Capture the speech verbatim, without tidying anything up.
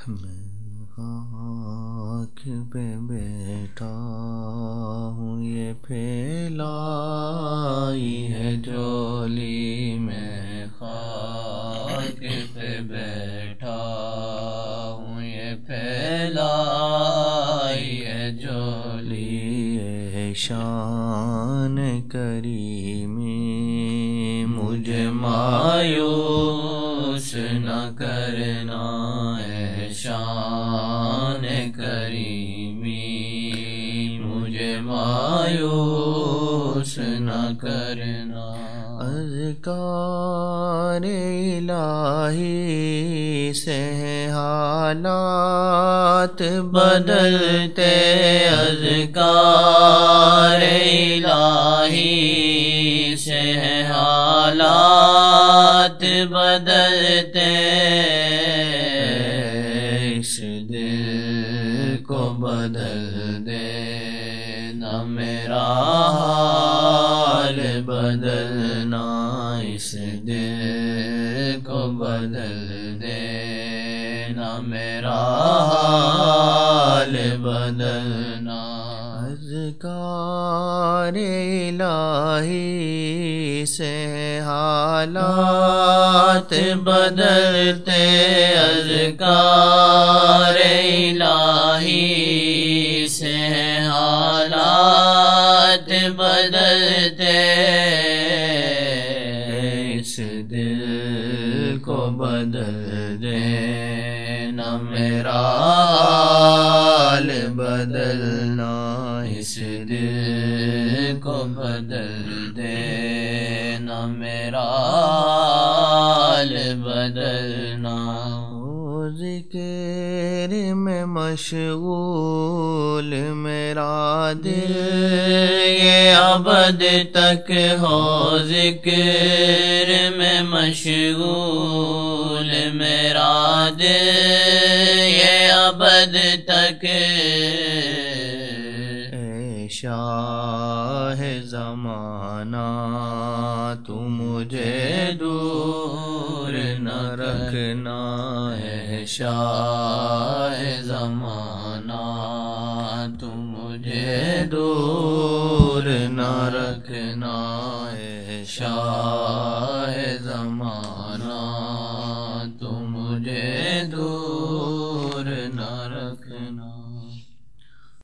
میں خاک پہ بیٹھا ہوں، یہ پھیلائی ہے جھولی میں خاک پہ بیٹھا ہوں، یہ پھیلائی ہے جھولی ہے شان کریمی، مجھے مایوس نہ کرنا ہے شان کریمی، مجھے مایوس نہ کرنا۔ اذکار الہی سے حالات بدلتے، اذکار الہی سے حالات بدلتے، اس دل کو بدل دے نہ میرا حال بدلنا، اس دل کو بدل دے نہ میرا حال بدلنا۔ اذکار الہی سے حالات بدلتے، اذکار الہی سے حالات بدلتے، اس دل کو بدل دے نہ میرا حال بدلنا، اس دل کو بدل دے نہ میرا حال بدلنا۔ ذکر میں مشغول میرا دل یہ ابد تک ہو، ذکر میں مشغول میرا دل یہ ابد تک، اے شاہ زمانہ تو مجھے دور نہ رکھنا، ہے شاہ زمانہ تو مجھے دور نہ رکھنا، ہے شاہ